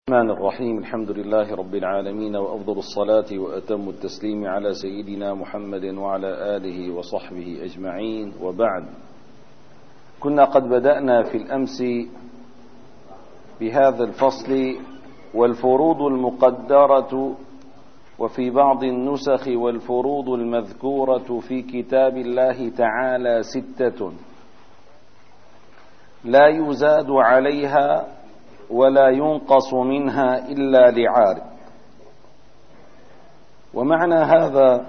الرحمن الرحيم. الحمد لله رب العالمين، وأفضل الصلاة وأتم التسليم على سيدنا محمد وعلى آله وصحبه أجمعين، وبعد. كنا قد بدأنا في الأمس بهذا الفصل: والفروض المقدرة وفي بعض النسخ والفروض المذكورة في كتاب الله تعالى 6 لا يزاد عليها ولا ينقص منها إلا لعارض. ومعنى هذا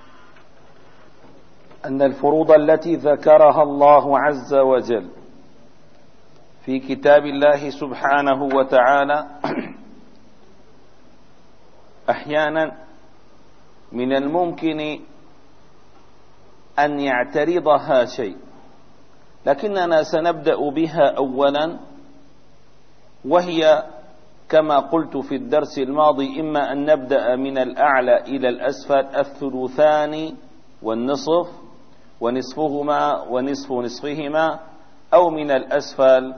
أن الفروض التي ذكرها الله عز وجل في كتاب الله سبحانه وتعالى أحيانا من الممكن أن يعترضها شيء، لكننا سنبدأ بها أولا، وهي كما قلت في الدرس الماضي: إما أن نبدأ من الأعلى إلى الأسفل، الثلثان والنصف ونصفهما ونصف نصفهما، أو من الأسفل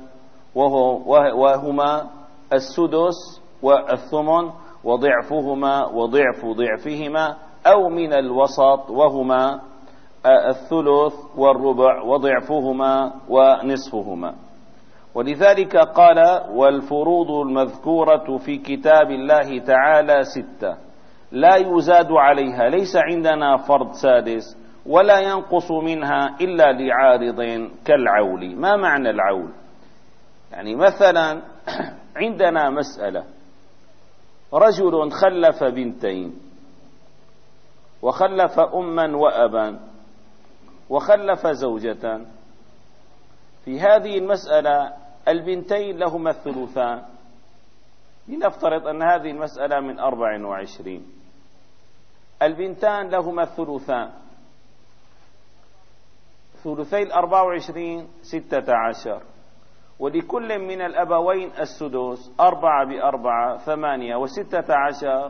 وهما السدس والثمن وضعفهما وضعف ضعفهما، أو من الوسط وهما الثلث والربع وضعفهما ونصفهما. ولذلك قال: والفروض المذكورة في كتاب الله تعالى 6 لا يزاد عليها. ليس عندنا فرض سادس ولا ينقص منها إلا لعارض كالعول. ما معنى العول؟ يعني مثلا عندنا مسألة: رجل خلف بنتين وخلف أما وأبا وخلف زوجة. في هذه المسألة البنتين لهما الثلثان. لنفترض أن هذه المسألة من 24، البنتان لهما الثلثان، ثلثي 24 16، ولكل من الأبوين السدس، 4 ب4 8 و16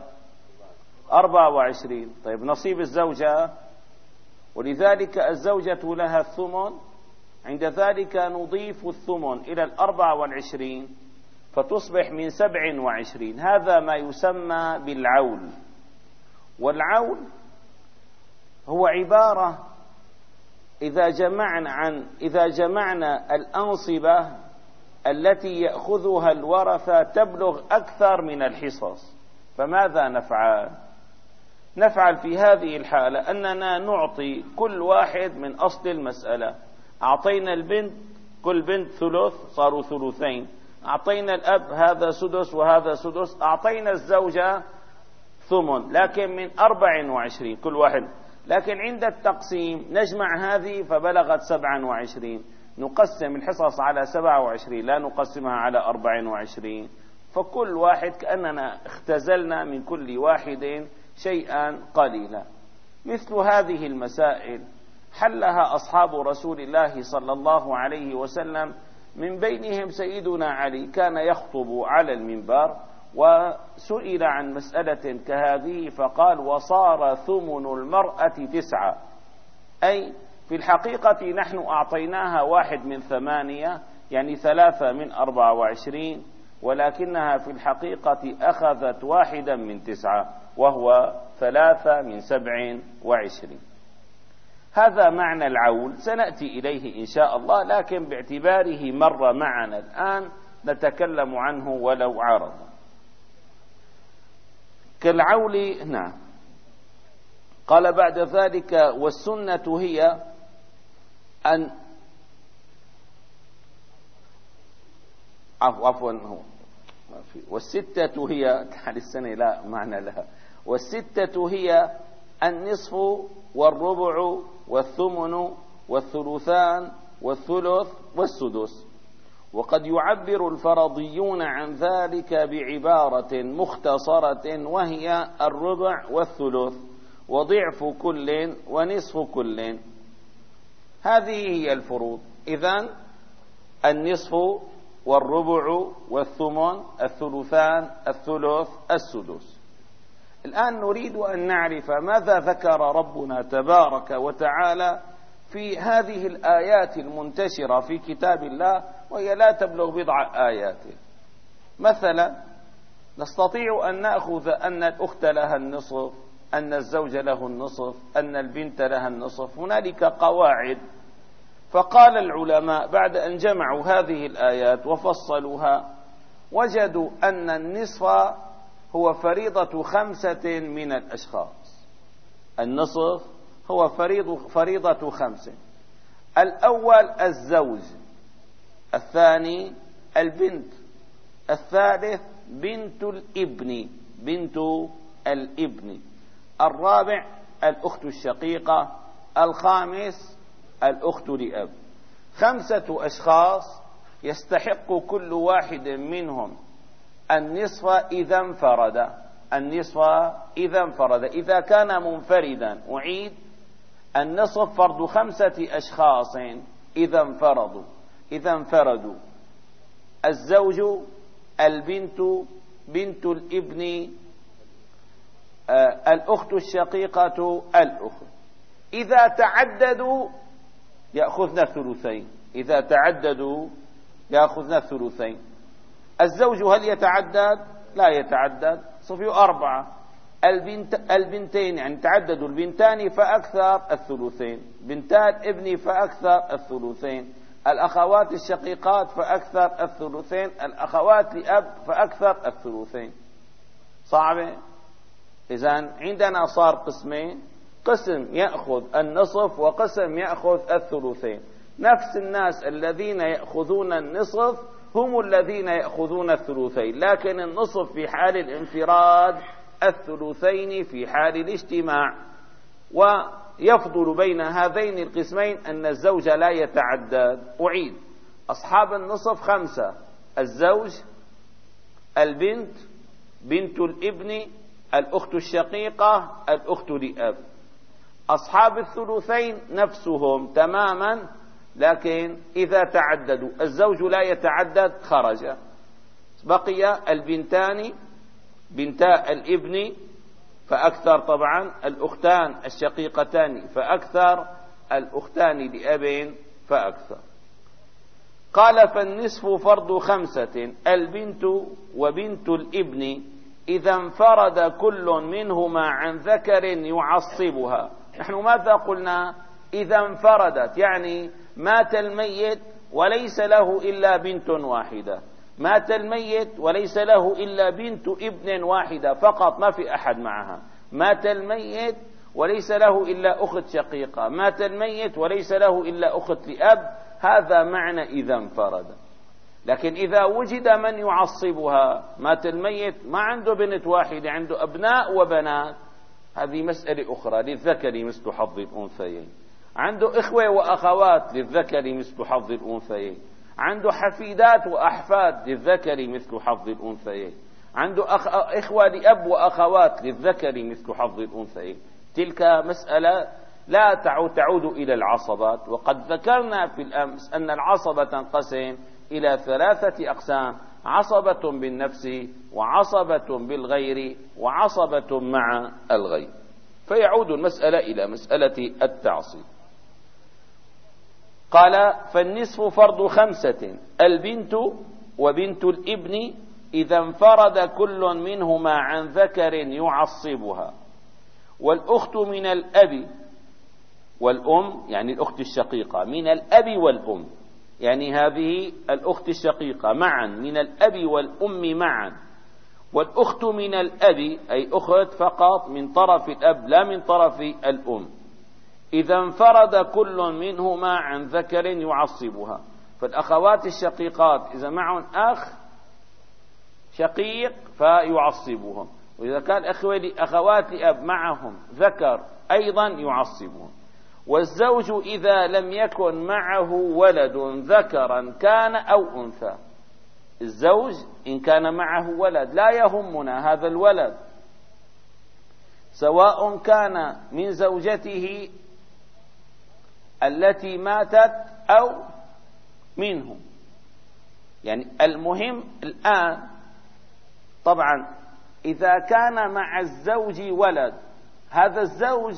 24. طيب نصيب الزوجة، ولذلك الزوجة لها الثمن. عند ذلك نضيف الثمن إلى 24 فتصبح من 27. هذا ما يسمى بالعول. والعول هو عبارة إذا جمعنا الأنصبة التي يأخذها الورثة تبلغ أكثر من الحصص. فماذا نفعل؟ نفعل في هذه الحالة أننا نعطي كل واحد من أصل المسألة. أعطينا البنت، كل بنت ثلث، صاروا ثلثين. أعطينا الأب هذا سدس وهذا سدس. أعطينا الزوجة ثمن، لكن من 24 كل واحد. لكن عند التقسيم نجمع هذه فبلغت 27، نقسم الحصص على 27، لا نقسمها على 24. فكل واحد كأننا اختزلنا من كل واحد شيئا قليلا. مثل هذه المسائل حلها أصحاب رسول الله صلى الله عليه وسلم، من بينهم سيدنا علي كان يخطب على المنبر وسئل عن مسألة كهذه فقال: وصار ثمن المرأة 9. أي في الحقيقة نحن أعطيناها 1 من 8، يعني 3 من 24، ولكنها في الحقيقة أخذت 1 من 9 وهو 3 من 27. هذا معنى العول، سنأتي إليه إن شاء الله، لكن باعتباره مر معنا الآن نتكلم عنه ولو عرض. كالعول. نعم. قال بعد ذلك: والسنة هي أن والستة هي السنة لا معنى لها. والستة هي النصف والربع والثمن والثلثان والثلث والسدس. وقد يعبر الفرضيون عن ذلك بعبارة مختصرة، وهي الربع والثلث وضعف كل ونصف كل. هذه هي الفروض. إذن النصف والربع والثمن الثلثان الثلث السدس. الآن نريد أن نعرف ماذا ذكر ربنا تبارك وتعالى في هذه الآيات المنتشرة في كتاب الله، وهي لا تبلغ 10 آيات. مثلا نستطيع أن نأخذ أن الأخت لها النصف، أن الزوج له النصف، أن البنت لها النصف. هنالك قواعد. فقال العلماء بعد أن جمعوا هذه الآيات وفصلوها وجدوا أن النصف هو فريضة 5 من الأشخاص. النصف هو فريضة 5. الأول الزوج، الثاني البنت، الثالث بنت الابن، الرابع الأخت الشقيقة، الخامس الأخت لأب. 5 أشخاص يستحق كل واحد منهم النصف إذا انفرد. إذا كان منفردا، أعيد، النصف فرض 5 أشخاص إذا انفردوا: الزوج، البنت، بنت الابن، الأخت الشقيقة، الأخت. إذا تعددوا يأخذن الثلثين. الزوج هل يتعدد؟ لا يتعدد، صفي 4. البنتين يعني تعددوا البنتان فأكثر الثلثين، بنتا الابن فأكثر الثلثين، الأخوات الشقيقات فأكثر الثلثين، الأخوات لأب فأكثر الثلثين. صعبة؟ إذن عندنا صار قسمين: قسم يأخذ النصف وقسم يأخذ الثلثين. نفس الناس الذين يأخذون النصف هم الذين يأخذون الثلثين، لكن النصف في حال الانفراد، الثلثين في حال الاجتماع. ويفضل بين هذين القسمين أن الزوج لا يتعدد. أعيد: أصحاب النصف 5: الزوج، البنت، بنت الابن، الأخت الشقيقة، الأخت لأب. أصحاب الثلثين نفسهم تماما، لكن إذا تعددوا، الزوج لا يتعدد خرج. بقي البنتان، بنتا الابن فأكثر طبعا، الأختان الشقيقتان فأكثر، الأختان لأب فأكثر. قال: فالنصف فرض 5: البنت وبنت الابن إذا انفرد كل منهما عن ذكر يعصبها. نحن ماذا قلنا؟ إذا انفردت، يعني مات الميت وليس له إلا بنت واحدة، مات الميت وليس له إلا بنت ابن واحدة فقط، ما في أحد معها. مات الميت وليس له إلا أخت شقيقة، مات الميت وليس له إلا أخت لأب. هذا معنى إذا انفرد. لكن إذا وجد من يعصبها، مات الميت ما عنده بنت واحدة، عنده أبناء وبنات، هذه مسألة أخرى، للذكر مثل حظ الأنثيين. عنده إخوة وأخوات، للذكر مثل حظ الأنثيين. عنده حفيدات وأحفاد، للذكر مثل حظ الأنثيين. عنده إخوة لأب وأخوات، للذكر مثل حظ الأنثيين. تلك مسألة لا تعود إلى العصبات. وقد ذكرنا في الأمس أن العصبة تنقسم إلى 3 أقسام: عصبة بالنفس، وعصبة بالغير، وعصبة مع الغير. فيعود المسألة إلى مسألة التعصيب. قال: فالنصف فرض 5: البنت وبنت الابن إذا انفرد كل منهما عن ذكر يعصبها، والأخت من الأب والأم، يعني الأخت الشقيقة من الأب والأم، يعني هذه الأخت الشقيقة معا، من الأب والأم معا. والأخت من الأب أي أخت فقط من طرف الأب لا من طرف الأم، إذا انفرد كل منهما عن ذكر يعصبها. فالأخوات الشقيقات إذا معهم أخ شقيق فيعصبهم، وإذا كان أخوات لأب معهم ذكر أيضا يعصبهم. والزوج إذا لم يكن معه ولد ذكرا كان أو أنثى، الزوج إن كان معه ولد لا يهمنا هذا الولد، سواء كان من زوجته التي ماتت أو منه. يعني المهم الآن طبعا إذا كان مع الزوج ولد، هذا الزوج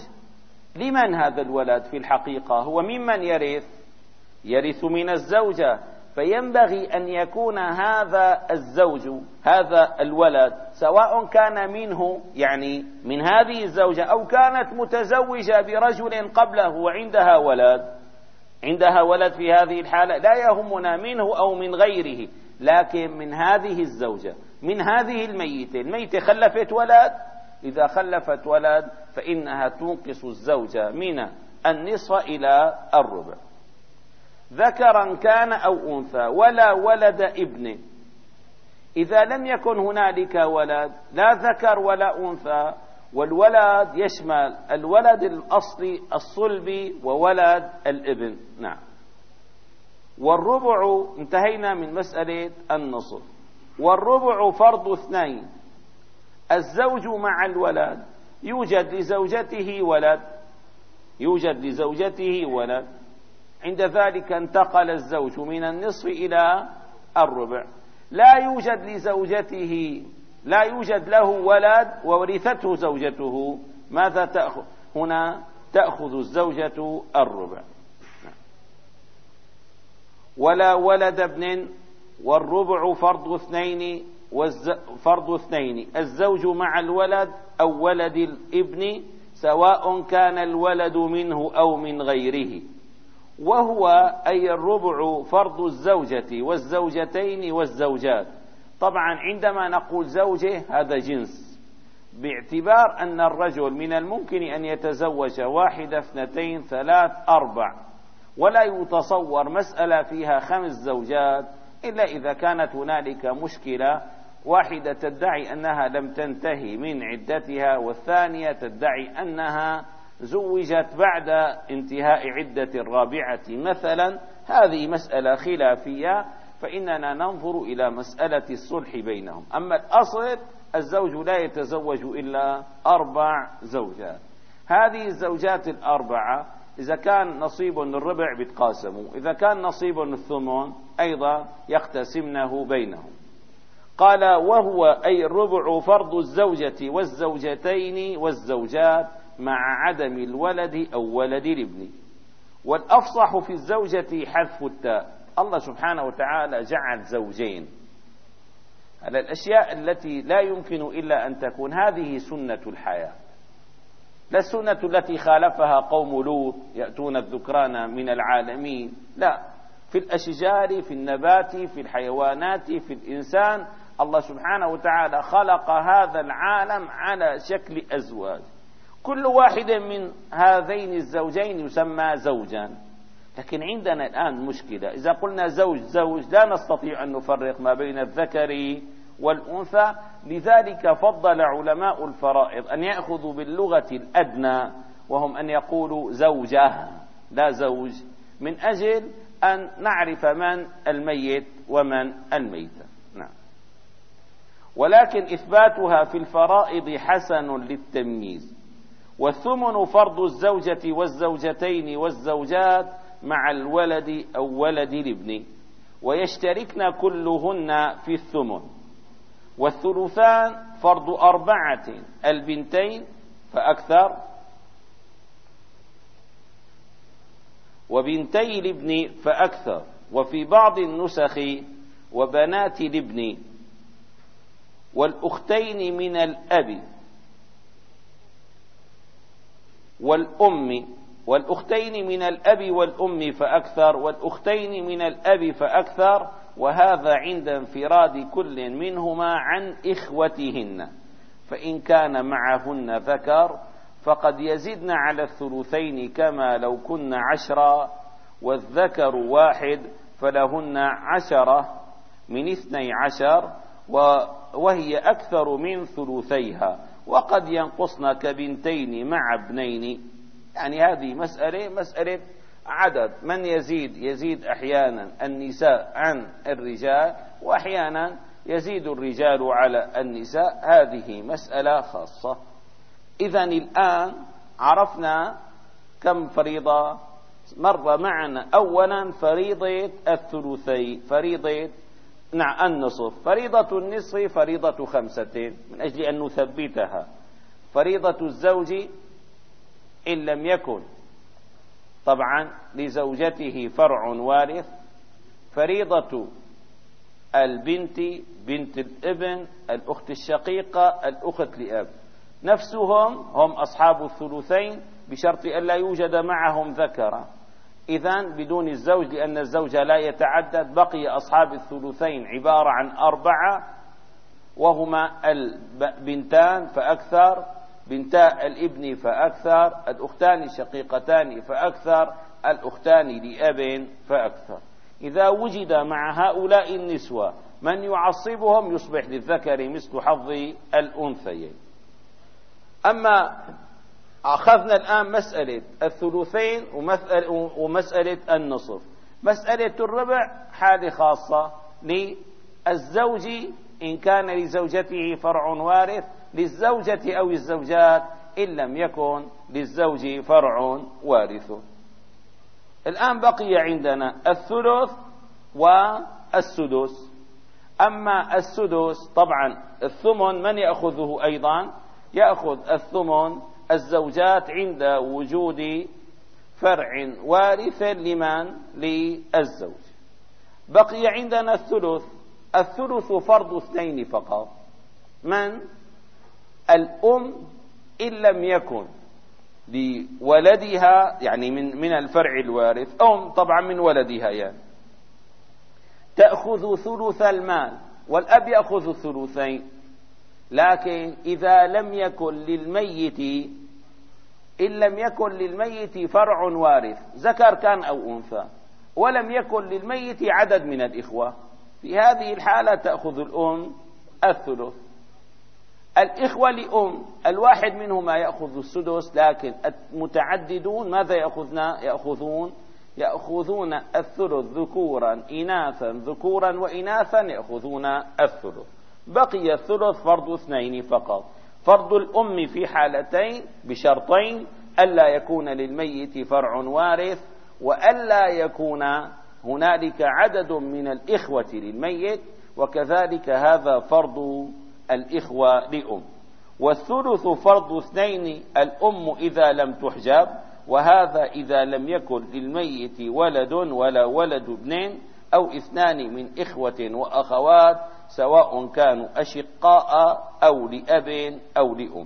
لمن هذا الولد في الحقيقة؟ هو ممن يرث من الزوجة، فينبغي أن يكون هذا الزوج، هذا الولد، سواء كان منه يعني من هذه الزوجة أو كانت متزوجة برجل قبله وعندها ولد في هذه الحالة، لا يهمنا منه أو من غيره، لكن من هذه الزوجة، من هذه الميتة خلفت ولد. إذا خلفت ولد فإنها تنقص الزوجة من النصف إلى الربع، ذكرا كان أو أنثى، ولا ولد ابن. إذا لم يكن هنالك ولد، لا ذكر ولا أنثى، والولد يشمل الولد الأصلي الصلبي وولد الابن. نعم. والربع، انتهينا من مسألة النصف. والربع فرض اثنين، الزوج مع الولد، يوجد لزوجته ولد، عند ذلك انتقل الزوج من النصف إلى الربع. لا يوجد له ولد وورثته زوجته، ماذا تأخذ هنا؟ تأخذ الزوجة الربع. ولا ولد ابن، والربع فرض اثنين، الزوج مع الولد أو ولد الابن، سواء كان الولد منه أو من غيره. وهو أي الربع فرض الزوجة والزوجتين والزوجات. طبعا عندما نقول زوجة هذا جنس، باعتبار أن الرجل من الممكن أن يتزوج 1 2 3 4، ولا يتصور مسألة فيها 5 زوجات إلا إذا كانت هنالك مشكلة، واحدة تدعي أنها لم تنتهي من عدتها، والثانية تدعي أنها زوجت بعد انتهاء عدة الرابعة مثلا. هذه مسألة خلافية، فإننا ننظر إلى مسألة الصلح بينهم. أما الأصل الزوج لا يتزوج إلا 4 زوجات. هذه الزوجات ال4 إذا كان نصيب الربع بيتقاسموا، إذا كان نصيب الثمن أيضا يقتسمنه بينهم. قال وهو أي الربع فرض الزوجة والزوجتين والزوجات مع عدم الولد أو ولد الابن. والأفصح في الزوجة حذف التاء. الله سبحانه وتعالى جعل زوجين على الأشياء التي لا يمكن إلا أن تكون، هذه سنة الحياة، لا السنة التي خالفها قوم لوط يأتون الذكران من العالمين، لا، في الأشجار، في النبات، في الحيوانات، في الإنسان، الله سبحانه وتعالى خلق هذا العالم على شكل أزواج، كل واحد من هذين الزوجين يسمى زوجا. لكن عندنا الآن مشكلة، إذا قلنا زوج لا نستطيع أن نفرق ما بين الذكر والأنثى. لذلك فضل علماء الفرائض أن يأخذوا باللغة الأدنى، وهم أن يقولوا زوجة لا زوج، من أجل أن نعرف من الميت ومن الميتة. نعم. ولكن إثباتها في الفرائض حسن للتمييز. والثمن فرض الزوجة والزوجتين والزوجات مع الولد أو ولد الابن، ويشتركن كلهن في الثمن. والثلثان فرض 4، البنتين فأكثر، وبنتي الابن فأكثر، وفي بعض النسخ وبنات الابن، والأختين من الأب والأم، والأختين من الأب والأم فأكثر، والأختين من الأب فأكثر، وهذا عند انفراد كل منهما عن إخوتهن. فإن كان معهن ذكر فقد يزدن على الثلثين كما لو كن 10، والذكر 1 فلهن 10 من 12، وهي أكثر من ثلثيها، وقد ينقصن كبنتين مع ابنين. يعني هذه مسألة عدد، من يزيد أحيانا النساء عن الرجال، وأحيانا يزيد الرجال على النساء، هذه مسألة خاصة. إذن الآن عرفنا كم فريضة مر معنا. أولا فريضة الثلثي، فريضة النصف. فريضة النصف فريضة 5 من أجل أن نثبتها. فريضة الزوج إن لم يكن طبعا لزوجته فرع وارث فريضة البنت، بنت الابن، الأخت الشقيقة، الأخت لأب، نفسهم هم أصحاب الثلثين بشرط أن لا يوجد معهم ذكر. إذن بدون الزوج، لأن الزوج لا يتعدد، بقي أصحاب الثلثين عبارة عن 4، وهما البنتان فأكثر، بنتا الابن فأكثر، الأختان الشقيقتان فأكثر، الأختان لأب فأكثر. إذا وجد مع هؤلاء النسوة من يعصبهم يصبح للذكر مثل حظ الأنثيين. أما أخذنا الآن مسألة الثلثين ومسألة النصف. مسألة الربع حالة خاصة للزوج إن كان لزوجته فرع وارث، للزوجة أو الزوجات إن لم يكن للزوج فرع وارث. الآن بقي عندنا الثلث والسدس. أما السدس طبعا الثمن من يأخذه أيضا؟ يأخذ الثمن الزوجات عند وجود فرع وارث لمن؟ للزوج. بقي عندنا الثلث. الثلث فرض اثنين فقط. من؟ الأم إن لم يكن لولدها، يعني من الفرع الوارث، طبعا من ولدها يعني، تأخذ ثلث المال، والأب يأخذ الثلثين. لكن إذا لم يكن للميت، إن لم يكن للميت فرع وارث ذكر كان أو أنثى، ولم يكن للميت عدد من الإخوة، في هذه الحالة تأخذ الأم الثلث. الإخوة لأم الواحد منهما يأخذ السدس، لكن المتعددون ماذا يأخذون الثلث ذكورا إناثا، ذكورا وإناثا يأخذون الثلث. بقي الثلث فرض اثنين فقط. فرض الأم في حالتين بشرطين: ألا يكون للميت فرع وارث، وألا يكون هنالك عدد من الإخوة للميت، وكذلك هذا فرض الإخوة لأم. والثلث فرض اثنين: الأم إذا لم تحجب، وهذا إذا لم يكن للميت ولد ولا ولد ابن، أو اثنان من إخوة وأخوات سواء كانوا أشقاء أو لأب أو لأم.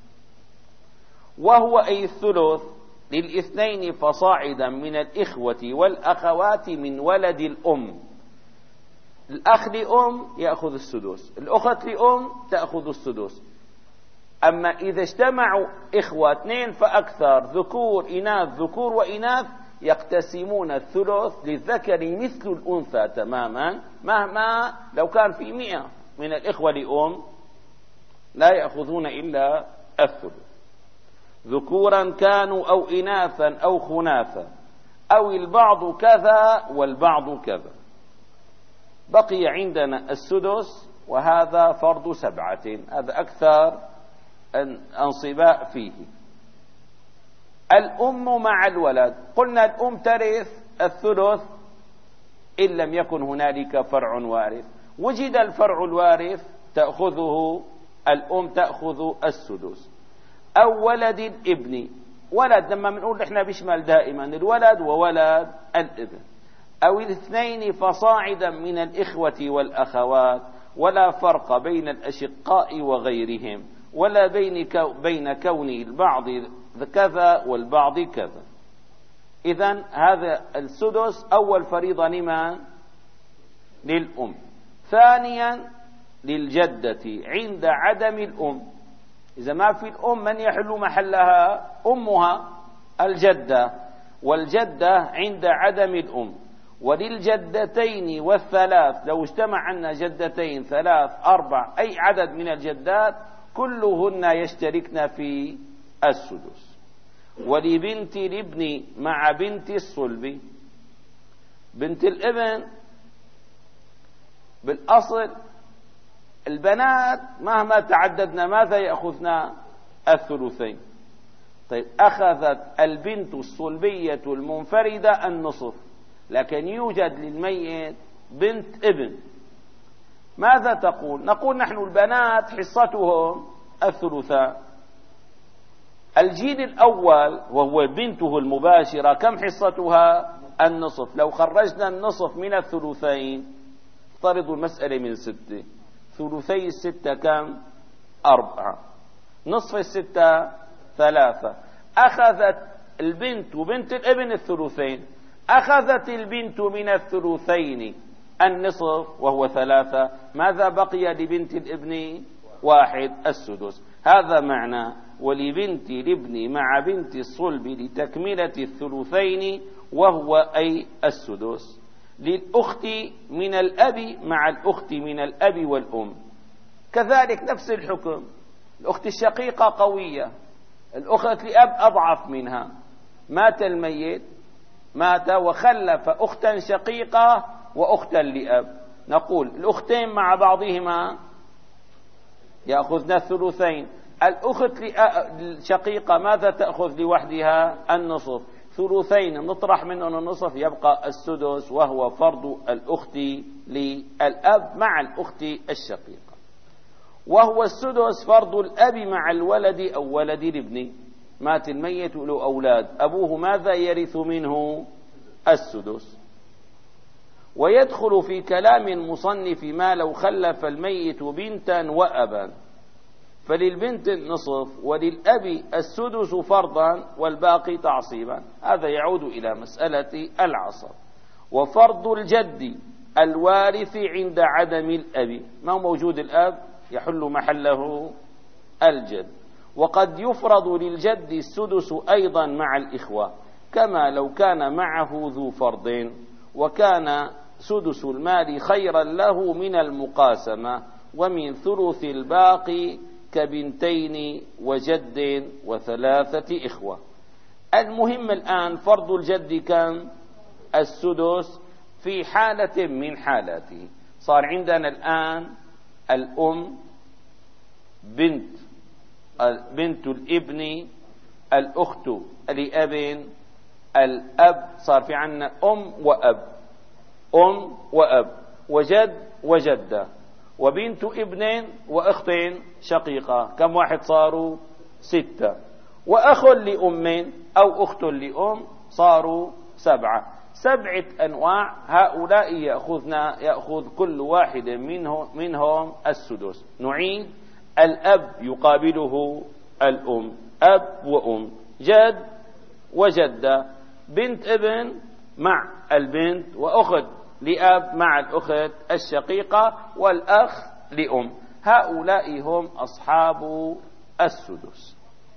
وهو أي الثلث للاثنين فصاعدا من الإخوة والأخوات من ولد الأم. الأخ لأم يأخذ السدس، الأخت لأم تأخذ السدس. أما إذا اجتمعوا إخوة 2 فأكثر، ذكور إناث، ذكور وإناث، يقتسمون الثلث للذكر مثل الأنثى تماما، مهما لو كان في 100 من الإخوة لأم لا يأخذون إلا الثلث، ذكورا كانوا أو إناثا أو خناثا، أو البعض كذا والبعض كذا. بقي عندنا السدس، وهذا فرض 7، هذا أكثر أنصباء فيه. الأم مع الولد، قلنا الأم ترث الثلث إن لم يكن هنالك فرع وارث. وجد الفرع الوارث تأخذه الأم، تأخذ السدس. أو ولد الابن، ولد لما بنقول إحنا بيشمل دائما الولد وولد الابن. أو الاثنين فصاعدا من الإخوة والأخوات، ولا فرق بين الأشقاء وغيرهم، ولا بين كون البعض كذا والبعض كذا. إذن هذا السدس أول فريضة لمن؟ للأم. ثانيا للجدة عند عدم الأم. إذا ما في الأم من يحل محلها؟ أمها الجدة، والجدة عند عدم الأم. وللجدتين والثلاث، لو اجتمع عنا جدتين 3 4 أي عدد من الجدات كلهن يشتركن في السدس. ولبنت الابن مع بنت الصلب. بنت الابن بالأصل البنات مهما تعددنا ماذا يأخذنا؟ الثلثين. طيب أخذت البنت الصلبية المنفردة النصف، لكن يوجد للميت بنت ابن، ماذا تقول؟ نقول نحن البنات حصتهم الثلثان. الجيل الأول وهو بنته المباشرة كم حصتها؟ النصف. لو خرجنا النصف من الثلثين، افترضوا المسألة من 6، ثلثي 6 كم؟ 4، نصف 6 3. أخذت البنت وبنت الابن الثلثين، أخذت البنت من الثلثين النصف وهو 3، ماذا بقي لبنت الابن؟ 1، السدس. هذا معنى ولبنت الابن مع بنت الصلب لتكملة الثلثين وهو أي السدس. للأخت من الأب مع الأخت من الأب والأم كذلك نفس الحكم. الأخت الشقيقة قوية، الأخت لأب أضعف منها، مات الميت، مات وخلف أختا شقيقة وأختا لأب، نقول الأختين مع بعضهما يأخذن الثلثين. الأخت الشقيقة ماذا تأخذ لوحدها؟ النصف. ثلثين نطرح منهم النصف يبقى السدس، وهو فرض الأخت للأب مع الأخت الشقيقة. وهو السدس فرض الأب مع الولد أو ولد الابن، مات الميت له أولاد، أبوه ماذا يرث منه؟ السدس. ويدخل في كلام المصنف ما لو خلف الميت بنتا وأبا، فللبنت النصف وللأب السدس فرضا والباقي تعصيبا. هذا يعود إلى مسألة العصر. وفرض الجد الوارث عند عدم الأب، ما هو موجود الأب يحل محله الجد. وقد يفرض للجد السدس أيضا مع الإخوة، كما لو كان معه ذو فرض، وكان سدس المال خيرا له من المقاسمة، ومن ثلث الباقي كبنتين وجد وثلاثة إخوة. المهم الآن فرض الجد كم؟ السدس في حالة من حالاته. صار عندنا الآن الأم، بنت الابن، الأخت لأب، الأب، صار في عنا أم وأب وجد وجدة، وبنت ابن وأختين شقيقة، كم واحد صاروا؟ 6، وأخ لأم أو أخت لأم صاروا 7. 7 أنواع. هؤلاء يأخذ كل واحد منهم السدس. نعيد: الأب يقابله الأم، أب وأم، جد وجدة، بنت ابن مع البنت، وأخت لأب مع الأخت الشقيقة، والأخ لأم. هؤلاء هم أصحاب السدس.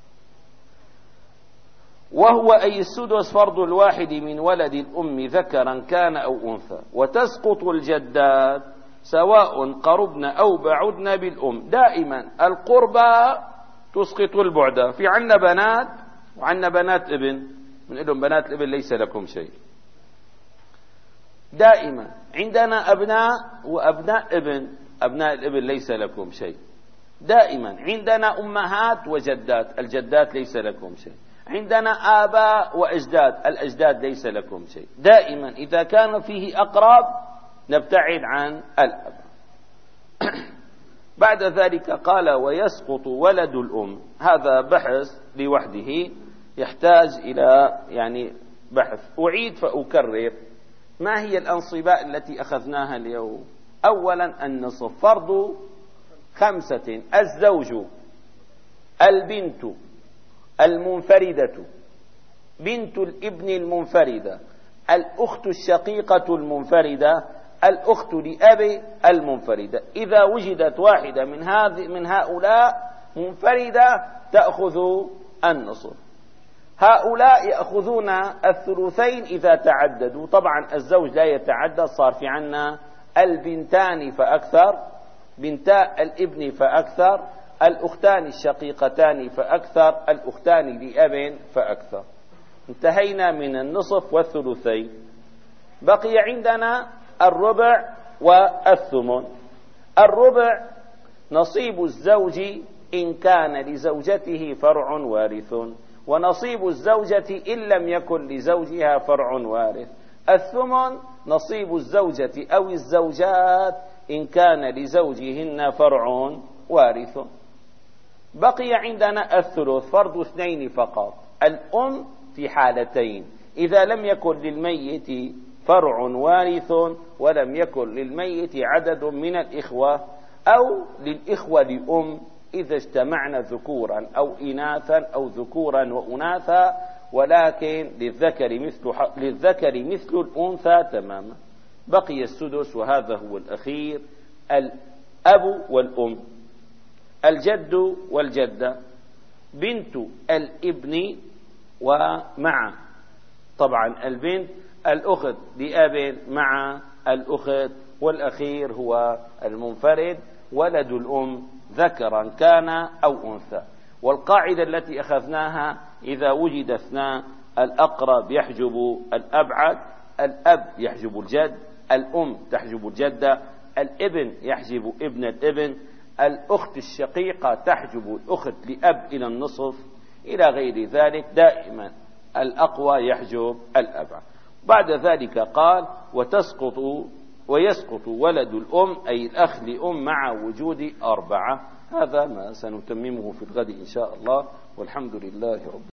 وهو أي السدس فرض الواحد من ولد الأم ذكرا كان أو أنثى. وتسقط الجدات سواء قربن أو بعدن بالأم. دائما القربى تسقط البعد. في عنا بنات وعنا بنات ابن، من لهم بنات الابن ليس لكم شيء. دائما عندنا أبناء وأبناء ابن، أبناء الابن ليس لكم شيء. دائما عندنا أمهات وجدات، الجدات ليس لكم شيء. عندنا آباء وأجداد، الأجداد ليس لكم شيء. دائما إذا كان فيه أقرب نبتعد عن الأب. بعد ذلك قال: ويسقط ولد الأم. هذا بحث لوحده يحتاج إلى بحث. أعيد فأكرر: ما هي الأنصباء التي أخذناها اليوم؟ أولا النصف فرض 5: الزوج، البنت المنفردة، بنت الابن المنفردة، الأخت الشقيقة المنفردة، الأخت لأب المنفردة. إذا وجدت واحدة من هؤلاء منفردة تأخذ النصف. هؤلاء يأخذون الثلثين إذا تعددوا. طبعا الزوج لا يتعدد، صار في عنا البنتان فأكثر، بنتا الابن فأكثر، الأختان الشقيقتان فأكثر، الأختان لأب فأكثر. انتهينا من النصف والثلثين. بقي عندنا الربع والثمن. الربع نصيب الزوج إن كان لزوجته فرع وارث، ونصيب الزوجة إن لم يكن لزوجها فرع وارث. الثمن نصيب الزوجة أو الزوجات إن كان لزوجهن فرع وارث. بقي عندنا الثلث فرض 2 فقط. الأم في حالتين: إذا لم يكن للميت فرع وارث ولم يكن للميت عدد من الإخوة، أو للإخوة لأم إذا اجتمعنا ذكورا أو إناثا أو ذكورا وأناثا، ولكن للذكر مثل الأنثى تماما. بقي السدس وهذا هو الأخير: الأب والأم، الجد والجدة، بنت الابن ومع، طبعا البنت الأخت لأب مع الأخت، والأخير هو المنفرد ولد الأم ذكرا كان أو أنثى. والقاعدة التي أخذناها: إذا وجد اثنان الأقرب يحجب الأبعد، الأب يحجب الجد، الأم تحجب الجدة، الابن يحجب ابن الابن، الأخت الشقيقة تحجب الأخت لأب إلى النصف، إلى غير ذلك. دائما الأقوى يحجب الأبعد. بعد ذلك قال: ويسقط ولد الأم أي الأخ لأم مع وجود 4. هذا ما سنتممه في الغد إن شاء الله، والحمد لله رب